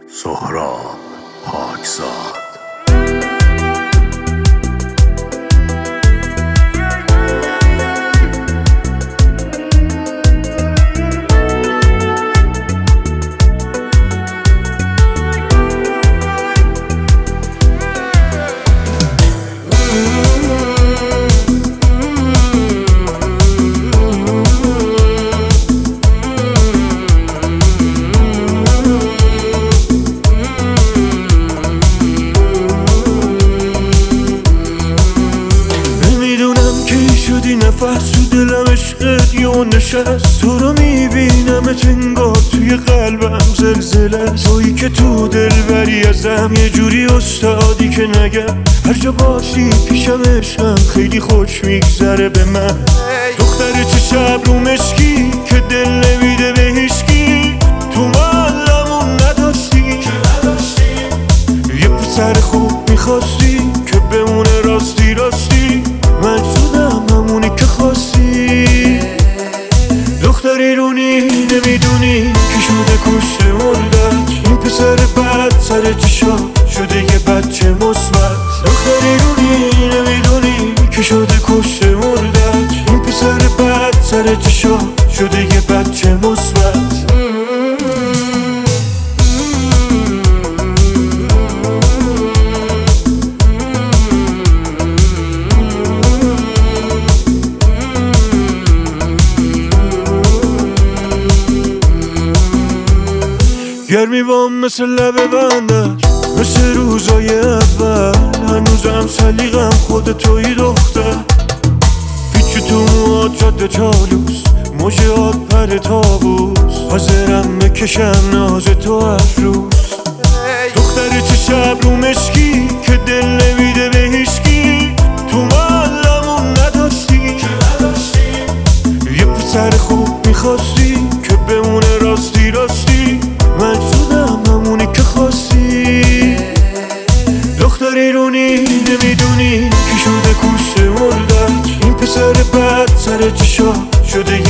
سهراب پاکزاد. شدی نفس تو دلم عشقت یه نشست، تو رو میبینم انگار توی قلبم زلزله، تویی که تو دل بری ازم یه جوری استادی که نگم هر جا باشی پیشم عشقم خیلی خوش میگذره به من. دختر چه شب رو مشکی که دل نمیده به هیچکی، تو معلمون نداشتی یه پسر خوب میخواستی که بمونه راستی راستی، من شدم همونی که خواستی. دختری رونی نمیدونی که شده کشته مردت، این پسر بد سر چشا شده یه بچه مثبت. دختری رونی نمیدونی که شده کشته مردت، این پسر بد سر چشا شده یه بچه مثبت. گرمی بام مثل لبه بندش، مثل روزای اول، هنوزم سلیقم خود توی دختر. پیچ تو موهات جاده چالوس، موجهات پر تابوس، حاضرم بکشم ناز تو هر روز. دختر چه شب رو مشکی که دل نمیده به هیچکی، تو معلمون نداشتی یه پسر خوب میخواستی که بمونه راستی راستی، من شدم همونی که خواستی. دختری رونی نمیدونی که شده کشته مردت، این پسر بد سر چشا شده